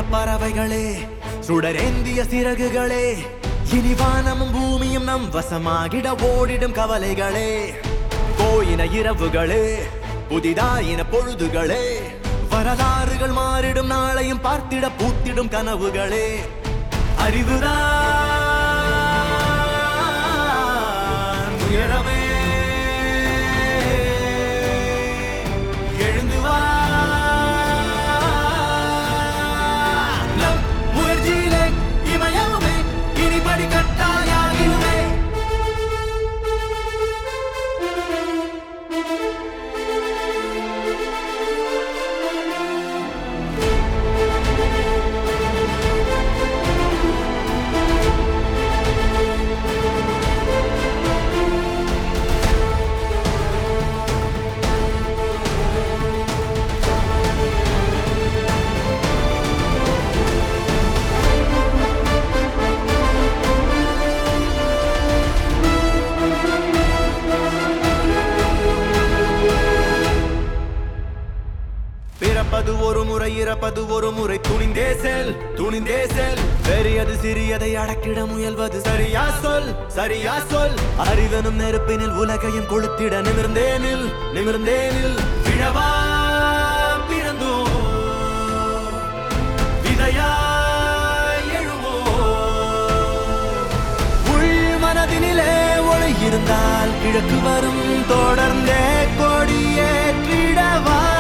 பறவைகளே சுடரேந்திய சிறகுகளே இனி வானமும் பூமியும் நம் வசமாகிட ஓடிடும் கவலைகளே போயின இரவுகளே புதிதாயின பொழுதுகளே வரலாறுகள் மாறிடும் நாளையும் பார்த்திட பூத்திடும் கனவுகளே அறிவுதான் உயரமே எழுந்து வா நம் முயற்சியிலே இமயமுமே இனி படிக்கட்டாயாகிடுமே பிறப்பது ஒரு முறை இறப்பது ஒரு முறை துணிந்தே செல் பெரியது சிறியதை அடக்கிட முயல்வது சரியா சொல் அறிவனும் நெருப்பினில் உலகையும் கொளுத்திட நிமிர்ந்தேனில் விழவா பிறந்தோ விதையாய் எழுவோ உள் மனதினிலே ஒளி இருந்தால் கிழக்கு வரும் தொடர்ந்தே கொடியேற்றிடவா